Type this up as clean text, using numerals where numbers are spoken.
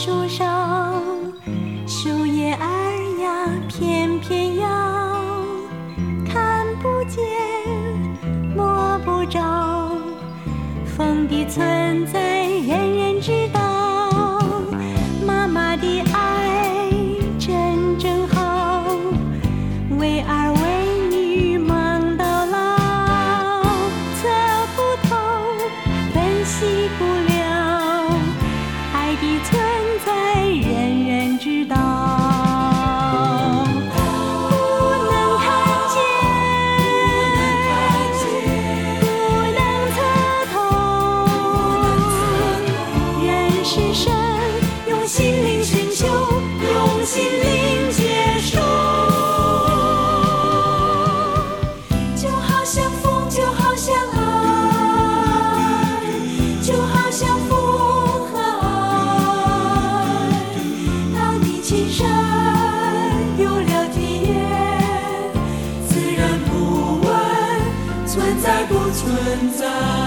树上，树叶儿呀翩翩摇，看不见摸不着，风的存在人人知道，妈妈的爱真正好，为儿为女忙到老，测不透分析不了，爱的存在人人知道，不能看见，不能测透，人是神，用心灵寻求，用心灵接受，就好像风，就好像爱，就好像风和爱，当你亲身有了体验，自然不问存在不存在。